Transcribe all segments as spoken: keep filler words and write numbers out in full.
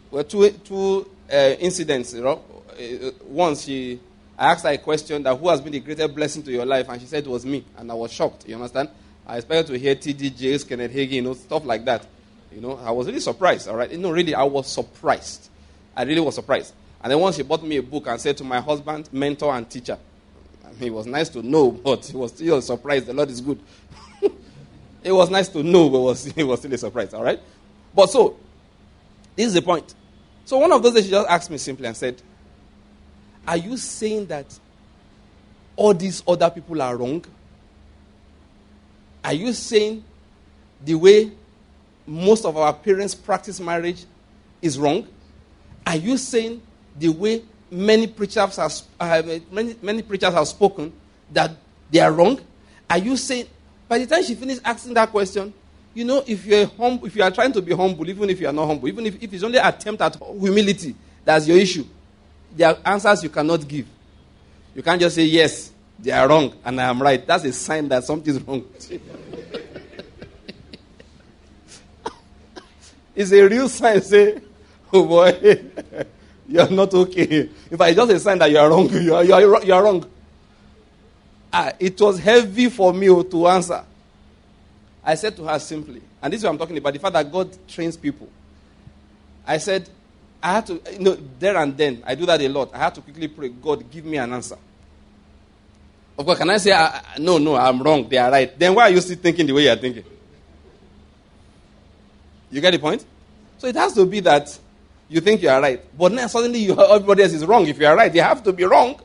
were two two uh, incidents. You know, uh, once she, I asked her a question that who has been the greatest blessing to your life, and she said it was me, and I was shocked. You understand? I expected to hear T D Jakes, Kenneth Hagin, you know, stuff like that. You know, I was really surprised. All right, you know, really, I was surprised. I really was surprised. And then once she bought me a book and said to my husband, mentor and teacher. I mean, it was nice to know, but it was still a surprise. The Lord is good. It was nice to know, but it was, it was still a surprise. All right, but so this is the point. So one of those days, she just asked me simply and said, are you saying that all these other people are wrong? Are you saying the way most of our parents practice marriage is wrong? Are you saying the way many preachers have, uh, many, many preachers have spoken that they are wrong? Are you saying, by the time she finished asking that question, you know, if you're hum- if you are trying to be humble, even if you are not humble, even if, if it's only an attempt at humility, that's your issue. There are answers you cannot give. You can't just say, yes, they are wrong, and I am right. That's a sign that something is wrong. It's a real sign, say, oh boy, you're not okay. In fact, it's just a sign that you are wrong. You are, you are, you are wrong. Ah, it was heavy for me to answer. I said to her simply, and this is what I'm talking about, the fact that God trains people. I said, I had to, you know, there and then, I do that a lot. I had to quickly pray, God, give me an answer. Of course, can I say, I, I, no, no, I'm wrong, they are right. Then why are you still thinking the way you're thinking? You get the point? So it has to be that you think you are right. But now suddenly you, everybody else is wrong. If you are right, you have to be wrong.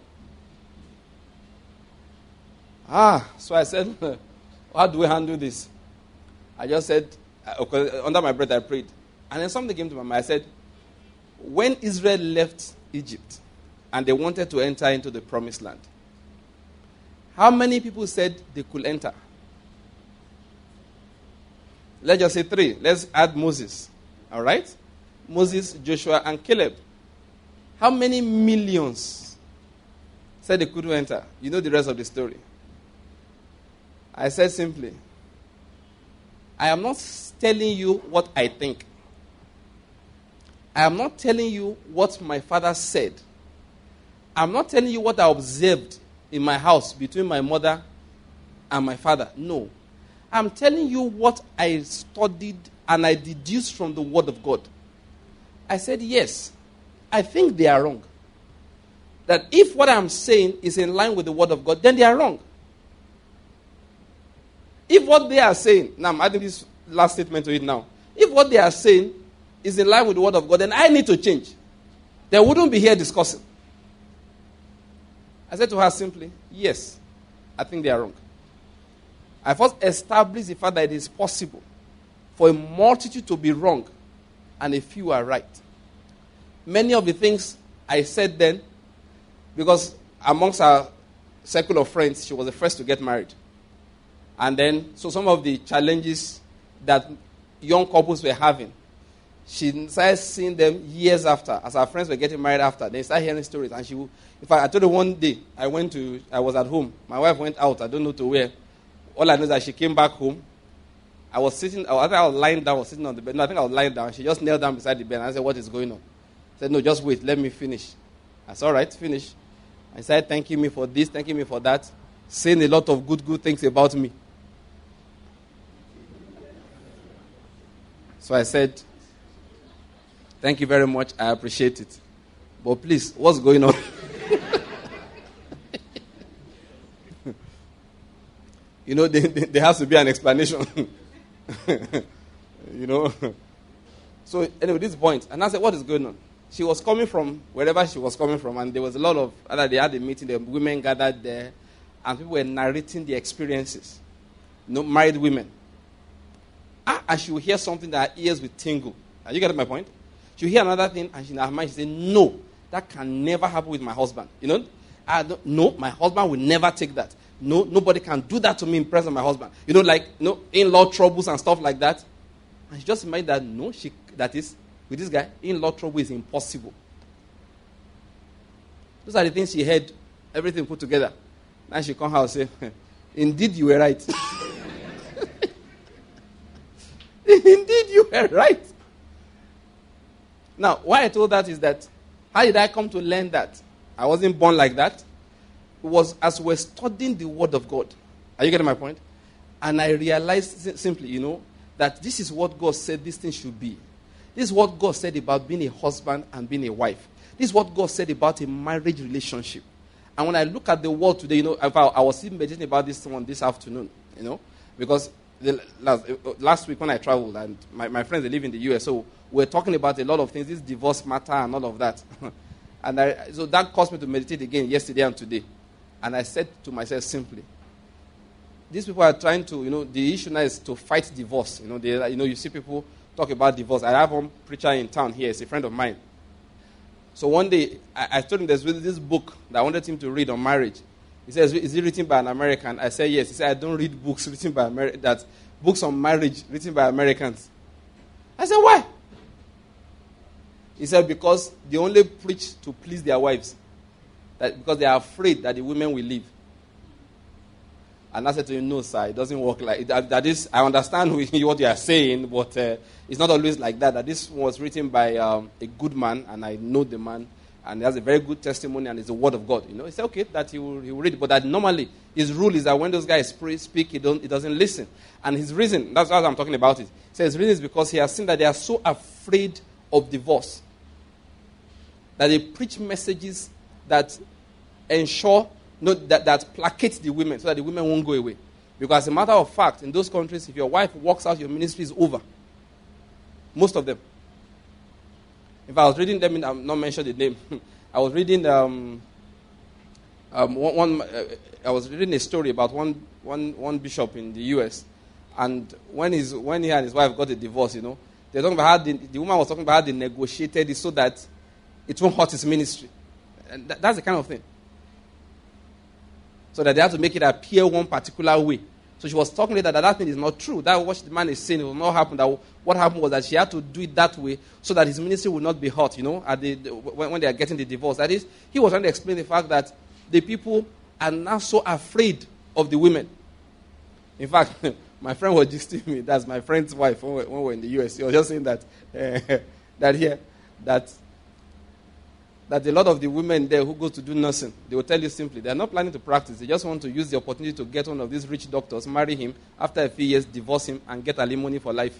Ah, so I said, how do we handle this? I just said, uh, under my breath I prayed. And then something came to my mind. I said, when Israel left Egypt and they wanted to enter into the promised land, how many people said they could enter? Let's just say three. Let's add Moses. All right? Moses, Joshua, and Caleb. How many millions said they couldn't enter? You know the rest of the story. I said simply, I am not telling you what I think. I am not telling you what my father said. I'm not telling you what I observed in my house between my mother and my father. No. I'm telling you what I studied and I deduced from the Word of God. I said, yes, I think they are wrong. That if what I'm saying is in line with the Word of God, then they are wrong. If what they are saying, now I'm adding this last statement to it now. If what they are saying is in line with the Word of God, then I need to change. They wouldn't be here discussing. I said to her simply, yes, I think they are wrong. I first established the fact that it is possible for a multitude to be wrong and a few are right. Many of the things I said then, because amongst our circle of friends, she was the first to get married. And then, so some of the challenges that young couples were having, she started seeing them years after, as our friends were getting married after. They started hearing stories. And she, in fact, I told her one day, I went to, I was at home. My wife went out, I don't know to where. All I know is that she came back home. I was sitting, I think I was lying down, I was sitting on the bed. No, I think I was lying down. She just knelt down beside the bed. And I said, what is going on? I said, no, just wait, let me finish. I said, all right, finish. I said, thanking me for this, thanking me for that, saying a lot of good, good things about me. So I said, thank you very much, I appreciate it. But please, what's going on? You know, there, there has to be an explanation. You know. So anyway, this point. And I said, what is going on? She was coming from wherever she was coming from, and there was a lot of, other they had a meeting, the women gathered there, and people were narrating their experiences. You know, married women. Ah, and she would hear something that her ears would tingle. Are you getting my point? She would hear another thing, and she in her mind she said, no, that can never happen with my husband. You know? I don't, no, my husband will never take that. No, nobody can do that to me in presence of my husband. You know, like, no, in-law troubles and stuff like that. And she just made that, no, she, that is, with this guy, in-law trouble is impossible. Those are the things she heard, everything put together. Now she come out and say, indeed you were right. Indeed you were right. Now, why I told that is that, how did I come to learn that? I wasn't born like that. It was as we're studying the Word of God. Are you getting my point? And I realized simply, you know, that this is what God said this thing should be. This is what God said about being a husband and being a wife. This is what God said about a marriage relationship. And when I look at the world today, you know, I, I was even meditating about this one this afternoon, you know, because the last, last week when I traveled, and my, my friends, they live in the U S, so we're talking about a lot of things, this divorce matter and all of that. And I, so that caused me to meditate again yesterday and today. And I said to myself simply, these people are trying to, you know, the issue now is to fight divorce. You know, they, you know, you see people talk about divorce. I have one preacher in town here, he's a friend of mine. So one day, I, I told him there's really this book that I wanted him to read on marriage. He says, is it written by an American? I said, yes. He said, I don't read books written by Ameri- that books on marriage written by Americans. I said, why? He said, because they only preach to please their wives. That because they are afraid that the women will leave. And I said to him, no, sir, it doesn't work like that. That is, I understand what you are saying, but uh, it's not always like that. That this was written by um, a good man, and I know the man, and he has a very good testimony, and it's the word of God. You know, he said, okay, that he will, he will read it. But that normally, his rule is that when those guys speak, he, don't, he doesn't listen. And his reason, that's why I'm talking about it. He says his reason is because he has seen that they are so afraid of divorce that they preach messages that ensure No, that, that placates the women so that the women won't go away. Because as a matter of fact, in those countries, if your wife walks out, your ministry is over. Most of them. If I was reading them, I'm not mention the name. I was reading um, um, one. one uh, I was reading a story about one, one, one bishop in the U S, and when his when he and his wife got a divorce, you know, they were talking about how the, the woman was talking about how they negotiated it so that it won't hurt his ministry, and that, that's the kind of thing. So that they have to make it appear one particular way. So she was talking later that that thing is not true. That what the man is saying will not happen. That what happened was that she had to do it that way so that his ministry would not be hurt, you know, at the, the, when, when they are getting the divorce. That is, he was trying to explain the fact that the people are now so afraid of the women. In fact, my friend was just telling me, that's my friend's wife when we, when we were in the U S. He was just saying that, uh, that here, that that a lot of the women there who go to do nursing, they will tell you simply, they are not planning to practice. They just want to use the opportunity to get one of these rich doctors, marry him, after a few years, divorce him, and get alimony for life.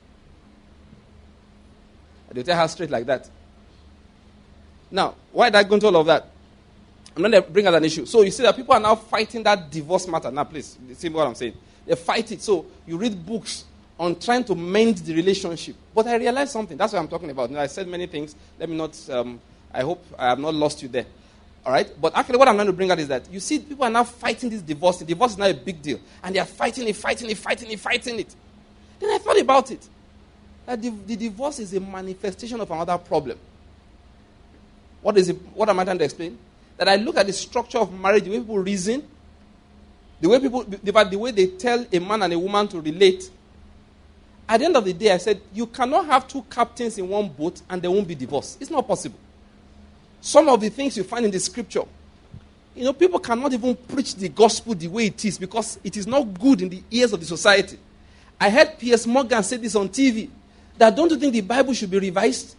They'll tell her straight like that. Now, why did I go into all of that? I'm going to bring out an issue. So you see that people are now fighting that divorce matter. Now, please, see what I'm saying. They fight it. So you read books on trying to mend the relationship. But I realized something. That's what I'm talking about. You know, I said many things. Let me not... Um, I hope I have not lost you there. All right? But actually what I'm going to bring out is that you see people are now fighting this divorce. The divorce is now a big deal. And they are fighting it, fighting it, fighting it, fighting it. Then I thought about it. That the, the divorce is a manifestation of another problem. What is it? What am I trying to explain? That I look at the structure of marriage, the way people reason, the way people, the, the way they tell a man and a woman to relate. At the end of the day, I said, you cannot have two captains in one boat and there won't be divorce. It's not possible. Some of the things you find in the scripture, you know, people cannot even preach the gospel the way it is because it is not good in the ears of the society. I heard P S Morgan say this on T V, that don't you think the Bible should be revised?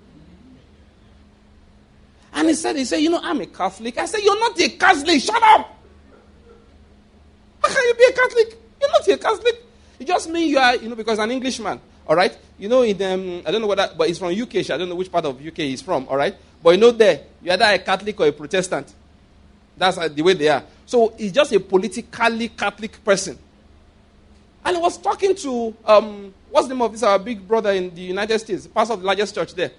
And he said, he said, you know, I'm a Catholic. I said, you're not a Catholic. Shut up. How can you be a Catholic? You're not a Catholic. It just means you are, you know, because an Englishman. All right? You know, in um, I don't know whether, but he's from U K. I don't know which part of U K he's from. All right? But you know there, you're either a Catholic or a Protestant. That's uh, the way they are. So he's just a politically Catholic person. And I was talking to, um, what's the name of this, our big brother in the United States, pastor of the largest church there.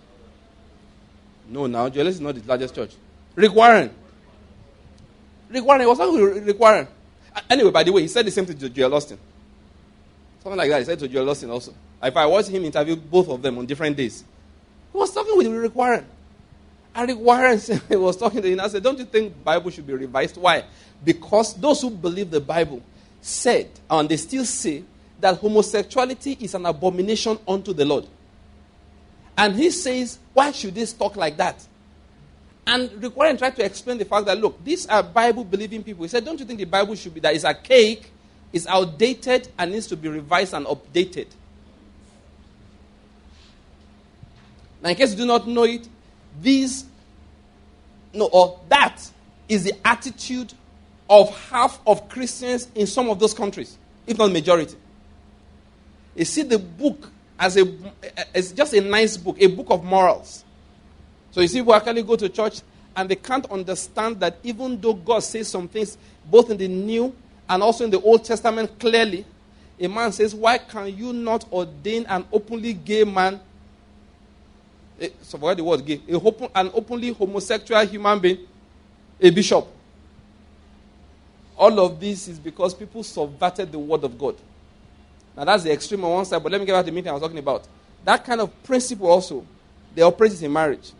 No, now, Joel is not the largest church. Rick Warren. Rick Warren, he was talking to Rick Warren. Anyway, by the way, he said the same thing to Joel Austin. Something like that, he said to Joel Austin also. If I watched him interview both of them on different days, he was talking with Rick Warren. And Rick Warren he was talking to him and I said, don't you think the Bible should be revised? Why? Because those who believe the Bible said, and they still say, that homosexuality is an abomination unto the Lord. And he says, why should they talk like that? And Rick Warren tried to explain the fact that, look, these are Bible-believing people. He said, don't you think the Bible should be, that it's archaic, it's outdated, and needs to be revised and updated? Now, in case you do not know it, these, no, or that is the attitude of half of Christians in some of those countries, if not majority. You see the book as a, it's just a nice book, a book of morals. So you see people actually go to church and they can't understand that even though God says some things, both in the New and also in the Old Testament clearly, a man says, why can you not ordain an openly gay man, a, so forget the word gay, a open, an openly homosexual human being, a bishop? All of this is because people subverted the word of God. Now that's the extreme on one side, but let me get back to the meeting I was talking about. That kind of principle also, they operate in marriage.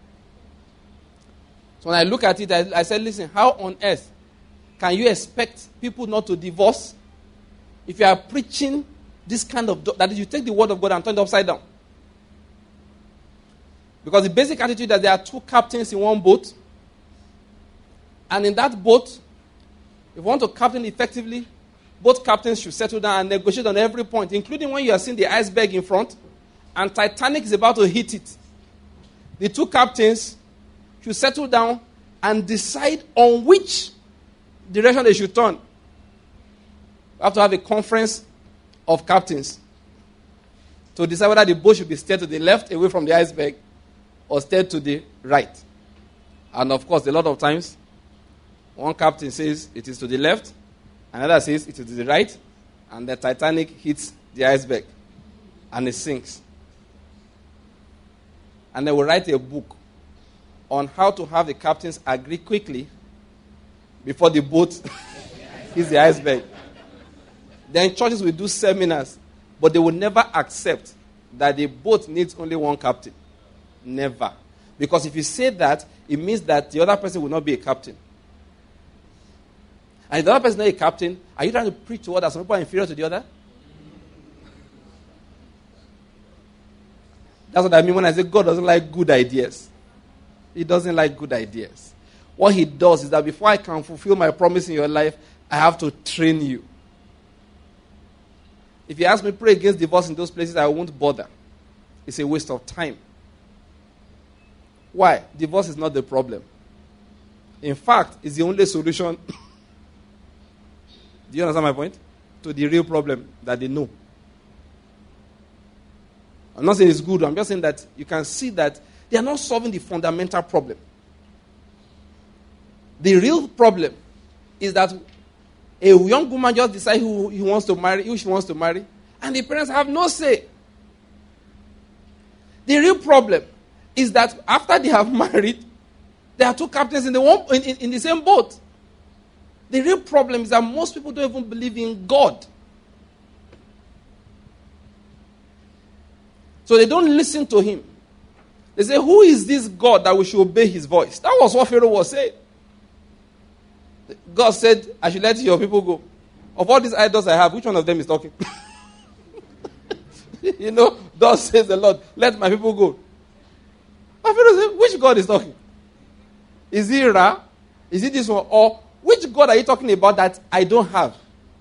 So when I look at it, I, I said, listen, how on earth can you expect people not to divorce if you are preaching this kind of, do- that is, you take the word of God and turn it upside down? Because the basic attitude that there are two captains in one boat, and in that boat, if you want to captain effectively, both captains should settle down and negotiate on every point, including when you are seeing the iceberg in front, and Titanic is about to hit it. The two captains should settle down and decide on which direction they should turn. You have to have a conference of captains to decide whether the boat should be steered to the left, away from the iceberg, or steered to the right. And of course, a lot of times, one captain says it is to the left, another says it is to the right, and the Titanic hits the iceberg, and it sinks. And they will write a book on how to have the captains agree quickly before the boat hits the iceberg. Then churches will do seminars, but they will never accept that the boat needs only one captain. Never. Because if you say that, it means that the other person will not be a captain. And if the other person is not a captain, are you trying to preach to others? Some people are inferior to the other? That's what I mean when I say God doesn't like good ideas. He doesn't like good ideas. What he does is that before I can fulfill my promise in your life, I have to train you. If you ask me to pray against divorce in those places, I won't bother. It's a waste of time. Why? Divorce is not the problem. In fact, it's the only solution. Do you understand my point? To the real problem that they know. I'm not saying it's good. I'm just saying that you can see that they are not solving the fundamental problem. The real problem is that a young woman just decides who he wants to marry, who she wants to marry, and the parents have no say. The real problem is that after they have married, there are two captains in the one in, in, in the same boat. The real problem is that most people don't even believe in God. So they don't listen to him. They say, who is this God that we should obey his voice? That was what Pharaoh was saying. God said, I should let your people go. Of all these idols I have, which one of them is talking? You know, thus says the Lord, let my people go. And Pharaoh said, which God is talking? Is he Ra? Is it this one? Or which God are you talking about that I don't have?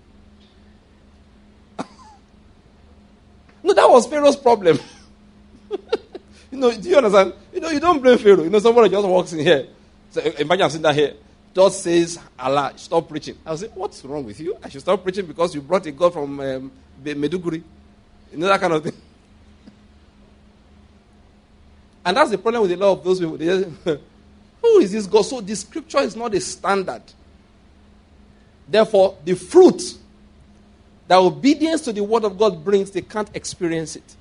No, that was Pharaoh's problem. You know, do you understand? You know, you don't blame Pharaoh. You know, somebody just walks in here. So imagine I'm sitting down here. just says, Allah, stop preaching. I was say, what's wrong with you? I should stop preaching because you brought a God from um, Meduguri. You know, that kind of thing. And that's the problem with a lot of those people. They just, who is this God? So the scripture is not a standard. Therefore, the fruit that obedience to the word of God brings, they can't experience it.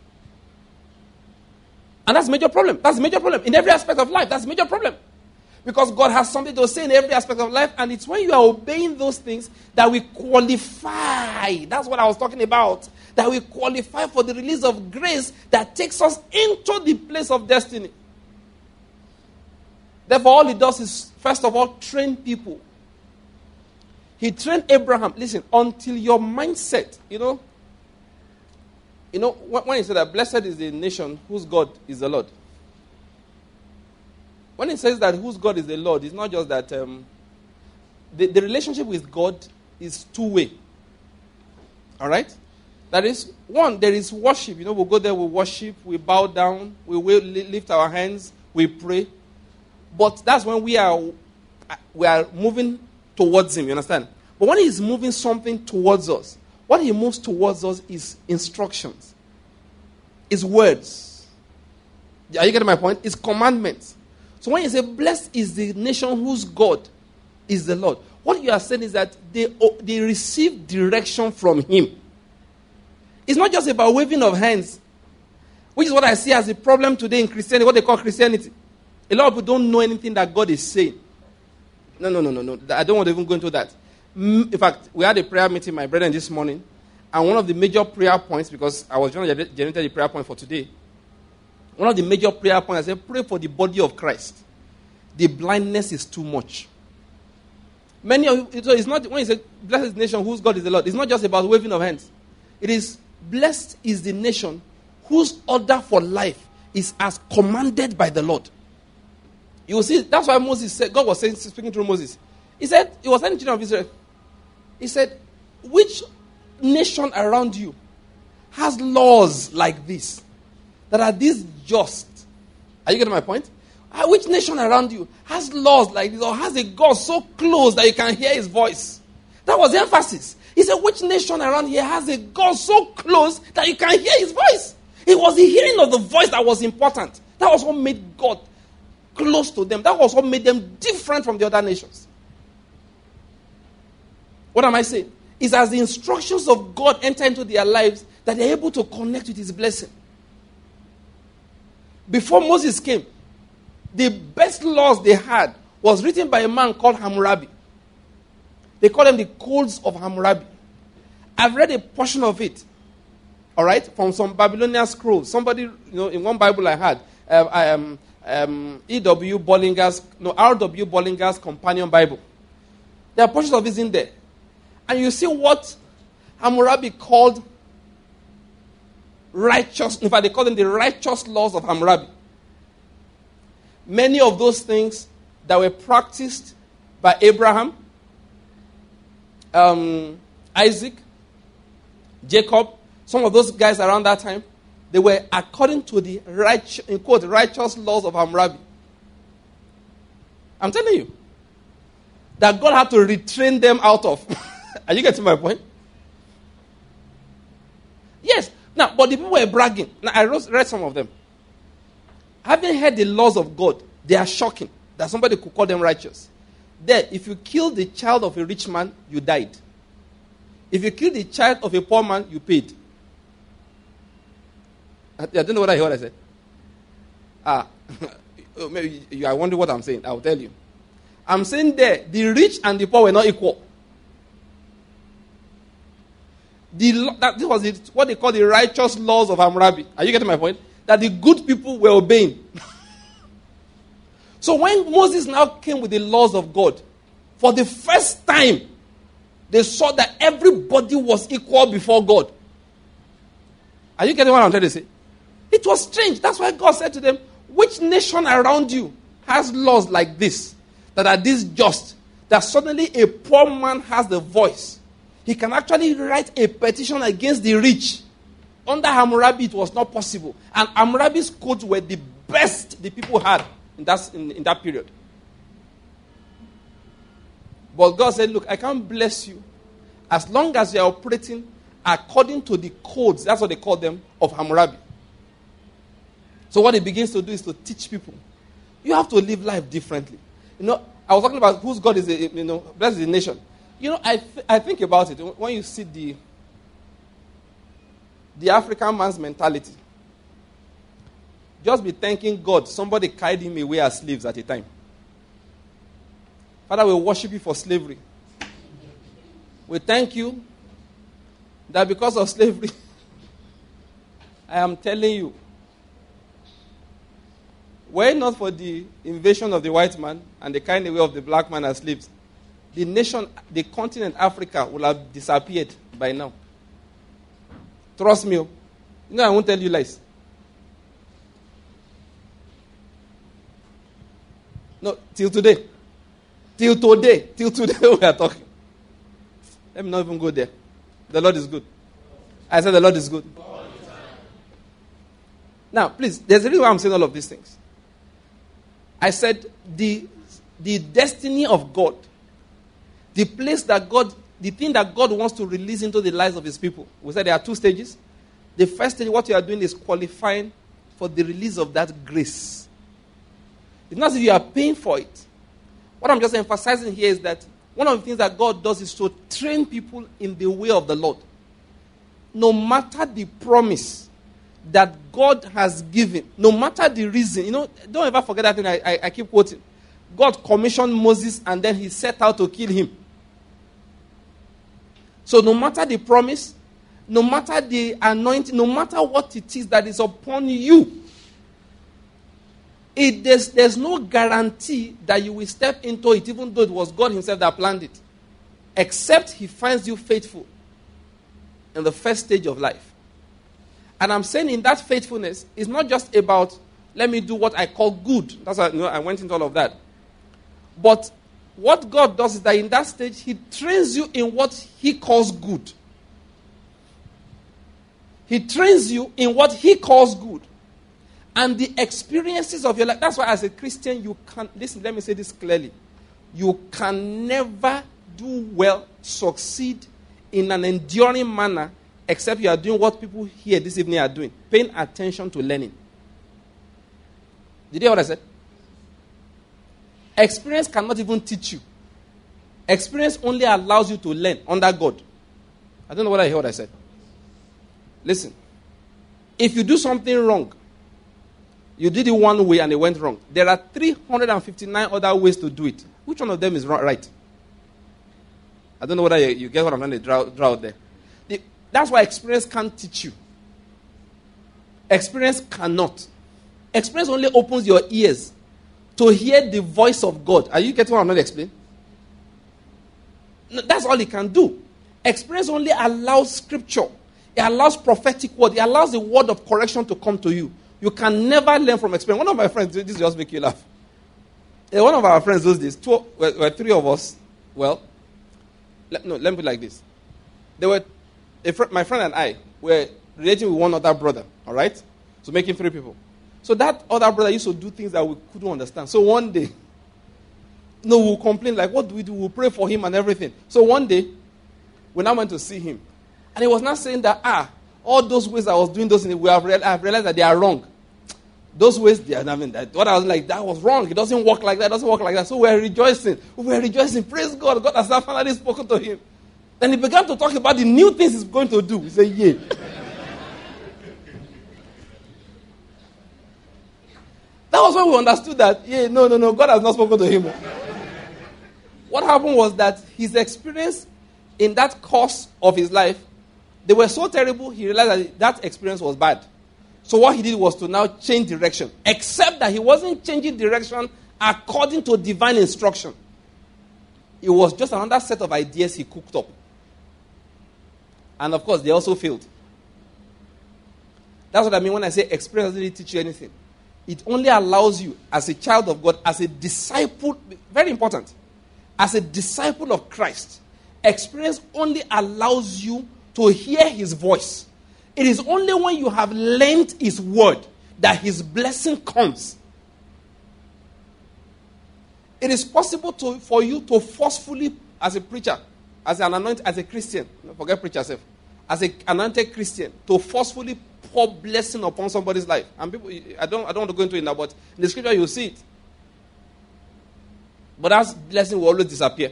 And that's a major problem. That's a major problem. In every aspect of life, that's a major problem. Because God has something to say in every aspect of life, and it's when you are obeying those things that we qualify. That's what I was talking about. That we qualify for the release of grace that takes us into the place of destiny. Therefore, all he does is, first of all, train people. He trained Abraham. Listen, until your mindset, you know, you know, when he said that blessed is the nation whose God is the Lord. When he says that whose God is the Lord, it's not just that um, the, the relationship with God is two-way. All right? That is, one, there is worship. You know, we'll go there, we worship, we bow down, we will lift our hands, we pray. But that's when we are we are moving towards him, you understand? But when he's moving something towards us, what he moves towards us is instructions, is words. Are you getting my point? It's commandments. So when you say, blessed is the nation whose God is the Lord, what you are saying is that they, they receive direction from him. It's not just about waving of hands, which is what I see as a problem today in Christianity, what they call Christianity. A lot of people don't know anything that God is saying. No, no, no, no, no. I don't want to even go into that. In fact, we had a prayer meeting, my brethren, this morning, and one of the major prayer points, because I was trying to generate the prayer point for today, one of the major prayer points, I said, pray for the body of Christ. The blindness is too much. Many of you, so it's not, when you say, blessed is the nation whose God is the Lord, it's not just about waving of hands. It is, blessed is the nation whose order for life is as commanded by the Lord. You will see, that's why Moses said, God was saying, speaking through Moses. He said, he was telling the children of Israel, he said, which nation around you has laws like this, that are this just? Are you getting my point? Which nation around you has laws like this, or has a God so close that you can hear his voice? That was the emphasis. He said, which nation around here has a God so close that you can hear his voice? It was the hearing of the voice that was important. That was what made God close to them. That was what made them different from the other nations. What am I saying? It's as the instructions of God enter into their lives that they're able to connect with his blessing. Before Moses came, the best laws they had was written by a man called Hammurabi. They call them the Codes of Hammurabi. I've read a portion of it, all right, from some Babylonian scrolls. Somebody, you know, in one Bible I had, um, I, um, um, E W Bollinger's, no, R W Bollinger's Companion Bible. There are portions of it in there. And you see what Hammurabi called righteous, in fact, they call them the righteous laws of Hammurabi. Many of those things that were practiced by Abraham, um, Isaac, Jacob, some of those guys around that time, they were according to the right, in quote, righteous laws of Hammurabi. I'm telling you, that God had to retrain them out of. Are you getting my point? Yes. Now, but the people were bragging. Now, I read some of them. Having heard the laws of God, they are shocking that somebody could call them righteous. There, if you kill the child of a rich man, you died. If you kill the child of a poor man, you paid. I, I don't know what I heard I said. Ah, maybe you are wondering what I'm saying. I will tell you. I'm saying there, the rich and the poor were not equal. The, that, this was it, what they call the righteous laws of Hammurabi. Are you getting my point? That the good people were obeying. So when Moses now came with the laws of God, for the first time, they saw that everybody was equal before God. Are you getting what I'm trying to say? It was strange. That's why God said to them, which nation around you has laws like this, that are this just, that suddenly a poor man has the voice? He can actually write a petition against the rich. Under Hammurabi, it was not possible. And Hammurabi's codes were the best the people had in that, in, in that period. But God said, look, I can't bless you as long as you are operating according to the codes, that's what they call them, of Hammurabi. So what he begins to do is to teach people. You have to live life differently. You know, I was talking about whose God is, a, you know, blessed is the nation. You know, I th- I think about it. When you see the the African man's mentality, just be thanking God somebody carried him away as slaves at a time. Father, we worship you for slavery. We thank you that because of slavery, I am telling you, were it not for the invasion of the white man and the carrying away of the black man as slaves, the nation, the continent Africa will have disappeared by now. Trust me. You know, I won't tell you lies. No, till today. Till today. Till today we are talking. Let me not even go there. The Lord is good. I said the Lord is good. Now, please, there's a reason why I'm saying all of these things. I said the, the destiny of God, the place that God, the thing that God wants to release into the lives of his people. We said there are two stages. The first stage, what you are doing is qualifying for the release of that grace. It's not as if you are paying for it. What I'm just emphasizing here is that one of the things that God does is to train people in the way of the Lord. No matter the promise that God has given, no matter the reason, you know, don't ever forget that thing I, I, I keep quoting. God commissioned Moses and then he set out to kill him. So no matter the promise, no matter the anointing, no matter what it is that is upon you, it, there's, there's no guarantee that you will step into it, even though it was God himself that planned it, except he finds you faithful in the first stage of life. And I'm saying in that faithfulness, it's not just about, let me do what I call good. That's why, you know, I went into all of that. But what God does is that in that stage, he trains you in what he calls good. He trains you in what he calls good. And the experiences of your life, that's why as a Christian, you can, listen, let me say this clearly. You can never do well, succeed in an enduring manner, except you are doing what people here this evening are doing, paying attention to learning. Did you hear what I said? Experience cannot even teach you. Experience only allows you to learn under God. I don't know whether you hear what I said. Listen. If you do something wrong, you did it one way and it went wrong. There are three hundred fifty-nine other ways to do it. Which one of them is right? I don't know whether you, you get what I'm trying to draw, draw out there. The, that's why experience can't teach you. Experience cannot. Experience only opens your ears to hear the voice of God. Are you getting what I'm not explaining? No, that's all it can do. Experience only allows scripture. It allows prophetic word. It allows the word of correction to come to you. You can never learn from experience. One of my friends, this just make you laugh. Uh, one of our friends those days, two, well, well, three of us, well, let, no, let me put it like this. There were, a fr- my friend and I were relating with one other brother, all right? So making three people. So that other brother used to do things that we couldn't understand. So one day, no, we'll complain, like, what do we do? We'll pray for him and everything. So one day, we now went to see him. And he was not saying that, ah, all those ways I was doing those things, we have real, I have realized that they are wrong. Those ways, they are, I mean, that, what I was like, that was wrong. It doesn't work like that. It doesn't work like that. So we're rejoicing. We're rejoicing. Praise God. God has finally spoken to him. Then he began to talk about the new things he's going to do. He said, yeah. That was when we understood that, yeah, no, no, no, God has not spoken to him. What happened was that his experience in that course of his life, they were so terrible, he realized that that experience was bad. So what he did was to now change direction. Except that he wasn't changing direction according to divine instruction. It was just another set of ideas he cooked up. And of course, they also failed. That's what I mean when I say experience doesn't really teach you anything. It only allows you, as a child of God, as a disciple, very important, as a disciple of Christ, experience only allows you to hear his voice. It is only when you have learned his word that his blessing comes. It is possible to, for you to forcefully, as a preacher, as an anointed, as a Christian, don't forget preacher self, as an anointed Christian, to forcefully pour blessing upon somebody's life. And people, I don't, I don't want to go into it now, but in the scripture you'll see it. But that blessing will always disappear.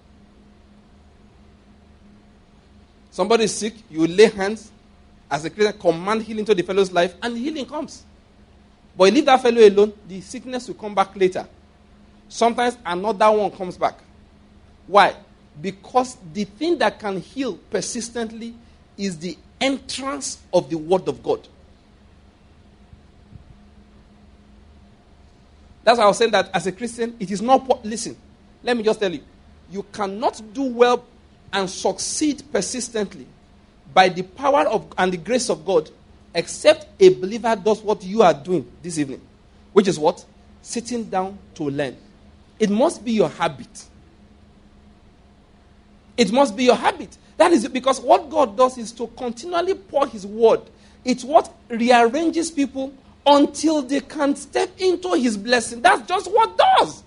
Somebody is sick, you lay hands, as a Christian, command healing to the fellow's life, and healing comes. But you leave that fellow alone, the sickness will come back later. Sometimes another one comes back. Why? Because the thing that can heal persistently is the entrance of the word of God. That's why I was saying that as a Christian, it is not... Po- Listen, let me just tell you. You cannot do well and succeed persistently by the power of and the grace of God, except a believer does what you are doing this evening. Which is what? Sitting down to learn. It must be your habit. It must be your habit. That is because what God does is to continually pour his word. It's what rearranges people until they can step into his blessing. That's just what does.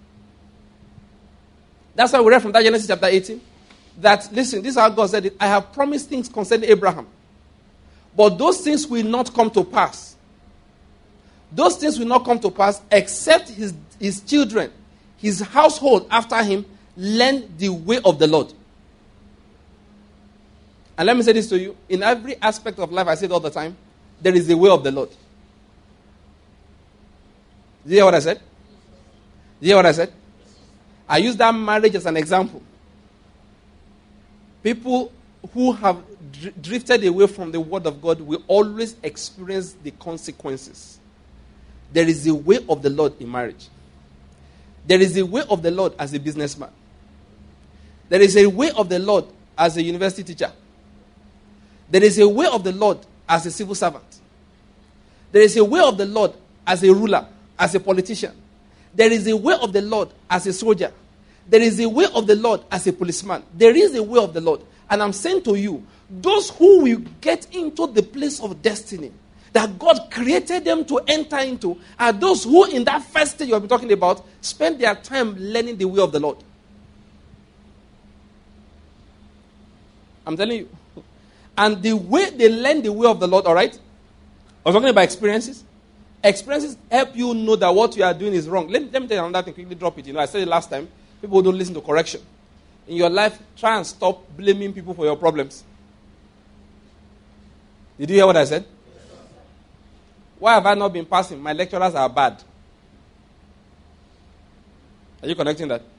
That's why we read from that Genesis chapter eighteen. That, listen, this is how God said it. I have promised things concerning Abraham. But those things will not come to pass. Those things will not come to pass except his, his children, his household after him, learn the way of the Lord. And let me say this to you. In every aspect of life, I say it all the time, there is the way of the Lord. Did you hear what I said? Did you hear what I said? I use that marriage as an example. People who have dr- drifted away from the word of God will always experience the consequences. There is a way of the Lord in marriage. There is a way of the Lord as a businessman. There is a way of the Lord as a university teacher. There is a way of the Lord as a civil servant. There is a way of the Lord as a ruler, as a politician. There is a way of the Lord as a soldier. There is a way of the Lord as a policeman. There is a way of the Lord. And I'm saying to you, those who will get into the place of destiny that God created them to enter into are those who, in that first stage you'll be talking about, spend their time learning the way of the Lord. I'm telling you. And the way they learn the way of the Lord, all right? I was talking about experiences. Experiences help you know that what you are doing is wrong. Let me, let me tell you another thing. Quickly drop it. You know, I said it last time. People don't listen to correction. In your life, try and stop blaming people for your problems. Did you hear what I said? Why have I not been passing? My lecturers are bad. Are you connecting that?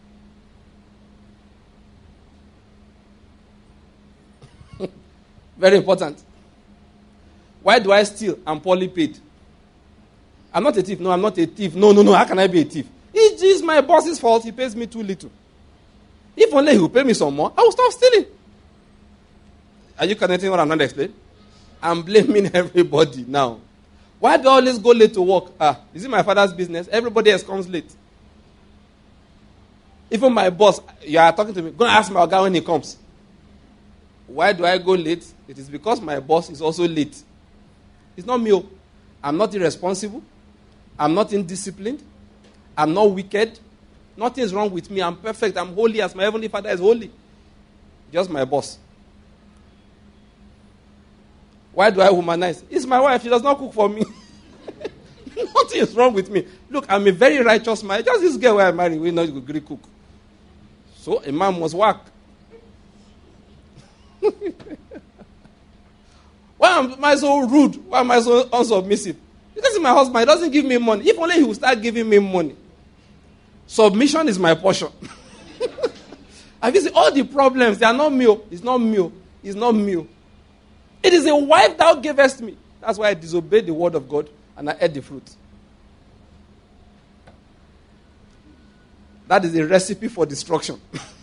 Very important. Why do I steal? I'm poorly paid. I'm not a thief. No, I'm not a thief. No, no, no. How can I be a thief? It is my boss's fault. He pays me too little. If only he will pay me some more, I will stop stealing. Are you connecting what I'm not explaining? I'm blaming everybody now. Why do I always go late to work? Ah, is it my father's business? Everybody else comes late. Even my boss, you are talking to me, go and ask my guy when he comes. Why do I go late? It is because my boss is also late. It's not me. I'm not irresponsible. I'm not indisciplined. I'm not wicked. Nothing is wrong with me. I'm perfect. I'm holy as my heavenly Father is holy. Just my boss. Why do I humanize? It's my wife. She does not cook for me. Nothing is wrong with me. Look, I'm a very righteous man. Just this girl where I married, we know good Greek cook. So a man must work. Why am I so rude? Why am I so unsubmissive? Because my husband, he doesn't give me money. If only he will start giving me money. Submission is my portion. Have you seen all the problems? They are not me. It's not me. It's not me. It is a wife thou gavest me. That's why I disobeyed the word of God and I ate the fruit. That is a recipe for destruction.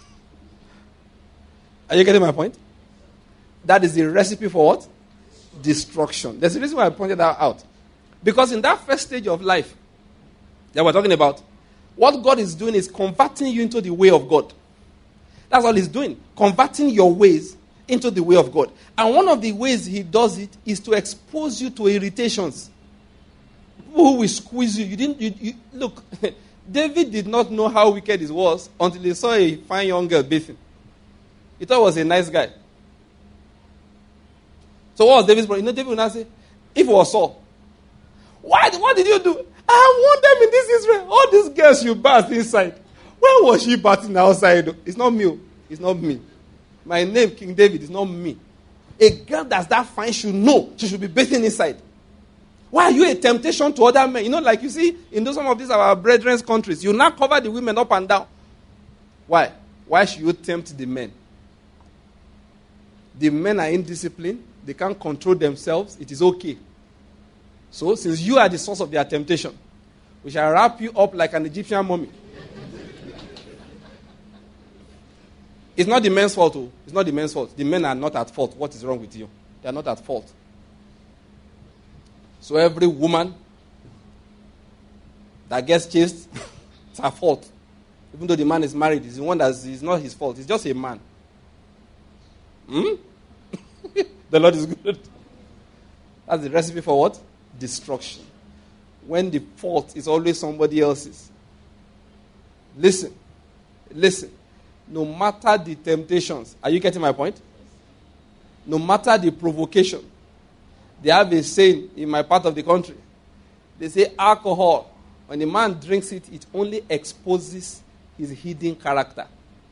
Are you getting my point? That is the recipe for what? Destruction. There's a reason why I pointed that out. Because in that first stage of life that we're talking about, what God is doing is converting you into the way of God. That's all he's doing. Converting your ways into the way of God. And one of the ways he does it is to expose you to irritations. People who will squeeze you. You didn't you, you, look, David did not know how wicked he was until he saw a fine young girl bathing. He thought he was a nice guy. So what was David's problem? You know, David would not say, if it was Saul, why, what did you do? I want them in this Israel. All these girls you bathed inside. Where was she bathing outside? It's not me. It's not me. My name, King David, is not me. A girl that's that fine should know she should be bathing inside. Why are you a temptation to other men? You know, like you see in those, some of these our brethren's countries, you now cover the women up and down. Why? Why should you tempt the men? The men are indisciplined. They can't control themselves. It is okay. So, since you are the source of their temptation, we shall wrap you up like an Egyptian mummy. It's not the men's fault. Oh. It's not the men's fault. The men are not at fault. What is wrong with you? They are not at fault. So every woman that gets chased, it's her fault. Even though the man is married, it's the one that is not his fault. It's just a man. Hmm? The Lord is good. That's the recipe for what? Destruction. When the fault is always somebody else's. Listen. Listen. No matter the temptations. Are you getting my point? No matter the provocation. They have a saying in my part of the country. They say alcohol, when a man drinks it, it only exposes his hidden character.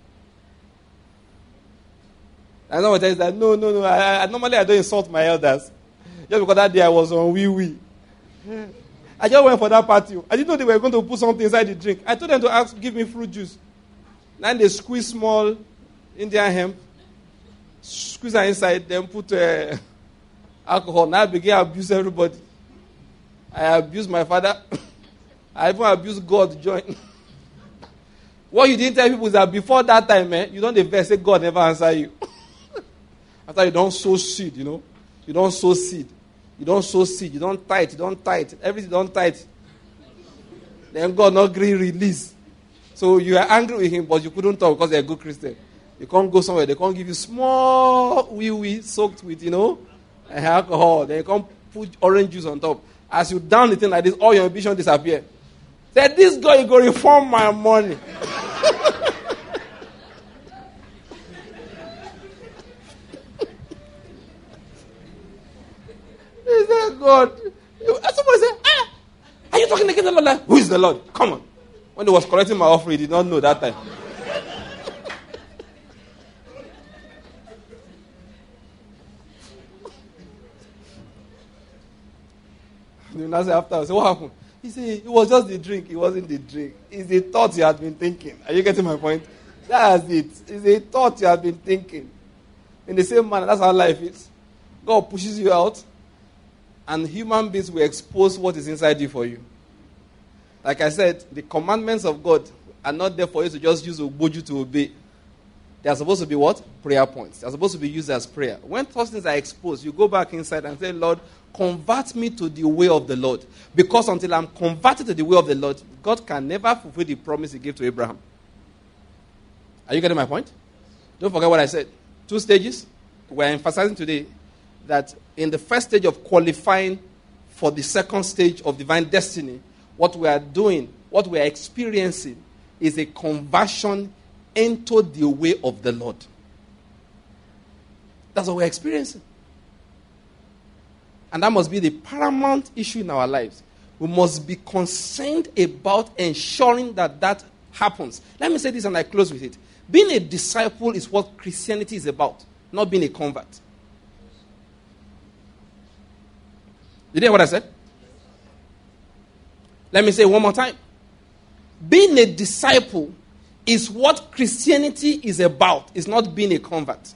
And someone tells that, no, no, no, I, I, normally I don't insult my elders. Just because that day I was on wee-wee. I just went for that party. I didn't know they were going to put something inside the drink. I told them to ask, give me fruit juice. Then they squeeze small Indian hemp, squeeze it inside, then put uh, alcohol. Now I begin to abuse everybody. I abuse my father. I even abuse God join. What you didn't tell people is that before that time, man, you don't even say God never answer you. After you don't sow seed, you know. You don't sow seed. You don't sow seed. You don't tithe. You don't tithe. Everything don't tithe. Then God not agree release. So you are angry with him, but you couldn't talk because you're a good Christian. You can't go somewhere. They can't give you small wee wee soaked with, you know, alcohol. Then you can't put orange juice on top. As you down the thing like this, all your ambition disappear. Say, this guy, you go reform my money. He said, God. Somebody said, ah, are you talking against the Lord? Like, who is the Lord? Come on. When he was collecting my offering, he did not know that time. And I said after, I said, what happened? He said, it was just the drink. It wasn't the drink. It's the thought you had been thinking. Are you getting my point? That's it. It's a thought you have been thinking. In the same manner, that's how life is. God pushes you out, and human beings will expose what is inside you for you. Like I said, the commandments of God are not there for you to just use Ogboju to obey. They are supposed to be what? Prayer points. They are supposed to be used as prayer. When those things are exposed, you go back inside and say, Lord, convert me to the way of the Lord. Because until I'm converted to the way of the Lord, God can never fulfill the promise he gave to Abraham. Are you getting my point? Don't forget what I said. Two stages. We're emphasizing today that in the first stage of qualifying for the second stage of divine destiny, what we are doing, what we are experiencing is a conversion into the way of the Lord. That's what we're experiencing. And that must be the paramount issue in our lives. We must be concerned about ensuring that that happens. Let me say this and I close with it. Being a disciple is what Christianity is about, not being a convert. Did you hear what I said? Let me say it one more time. Being a disciple is what Christianity is about. It's not being a convert.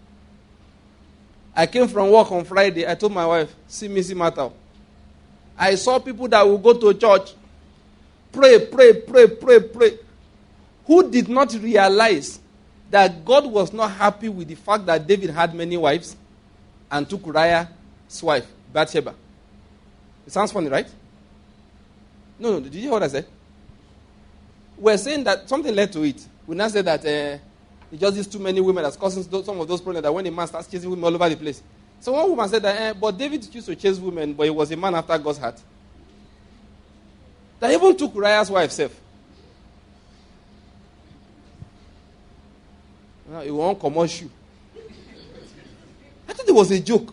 I came from work on Friday. I told my wife, see me, see matter. I saw people that will go to church, pray, pray, pray, pray, pray, who did not realize that God was not happy with the fact that David had many wives and took Uriah's wife, Bathsheba. It sounds funny, right? No, no, did you hear what I said? We're saying that something led to it. We now say that uh, it's just these too many women that's causing some of those problems that when a man starts chasing women all over the place. So one woman said that, eh, but David used to chase women, but he was a man after God's heart. That even took Uriah's wife self. Now, he won't come on shoe. I thought it was a joke.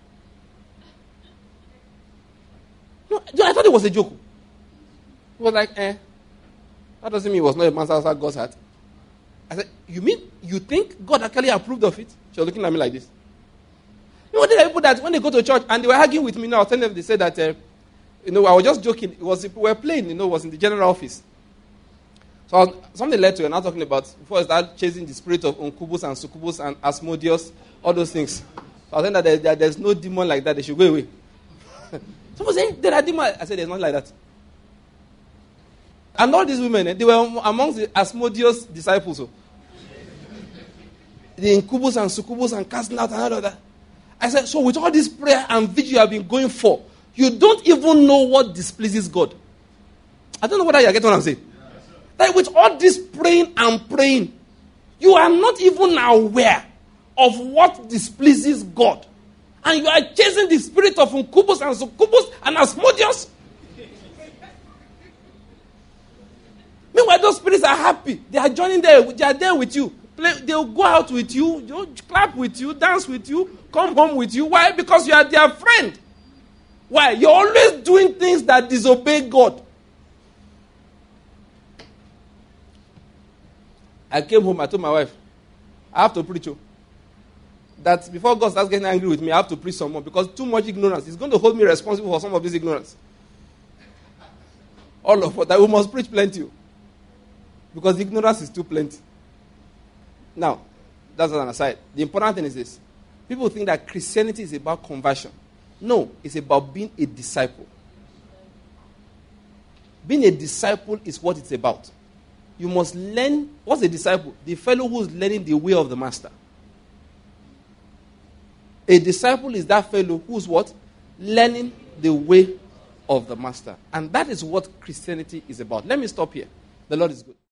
No, I thought it was a joke. He was like, eh, that doesn't mean he was not a man after God's heart. I said, you mean, you think God actually approved of it? She was looking at me like this. You know, there are people that when they go to church and they were arguing with me, you know, I was telling them, they said that, uh, you know, I was just joking. It was, we were playing, you know, it was in the general office. So I was, something led to it, and I was talking about, before I started chasing the spirit of Incubus and Succubus and Asmodeus, all those things. So I was saying that there, there, there's no demon like that, they should go away. Someone said, there are demons. I said, there's not like that. And all these women, they were amongst the Asmodeus disciples. So. The Incubus and Succubus and casting out and all of that. I said, so with all this prayer and vigil you have been going for, you don't even know what displeases God. I don't know whether you get what I'm saying. Like with all this praying and praying, you are not even aware of what displeases God. And you are chasing the spirit of incubus and succubus and Asmodeus. Meanwhile, those spirits are happy. They are joining there. They are there with you. Play, they'll go out with you, you know, clap with you, dance with you, come home with you. Why? Because you are their friend. Why? You're always doing things that disobey God. I came home, I told my wife, I have to preach. Oh. That before God starts getting angry with me, I have to preach some more because too much ignorance. He's going to hold me responsible for some of this ignorance. All of what. That we must preach plenty. Because ignorance is too plenty. Now, that's an aside. The important thing is this. People think that Christianity is about conversion. No, it's about being a disciple. Being a disciple is what it's about. You must learn. What's a disciple? The fellow who's learning the way of the master. A disciple is that fellow who's what? Learning the way of the master. And that is what Christianity is about. Let me stop here. The Lord is good.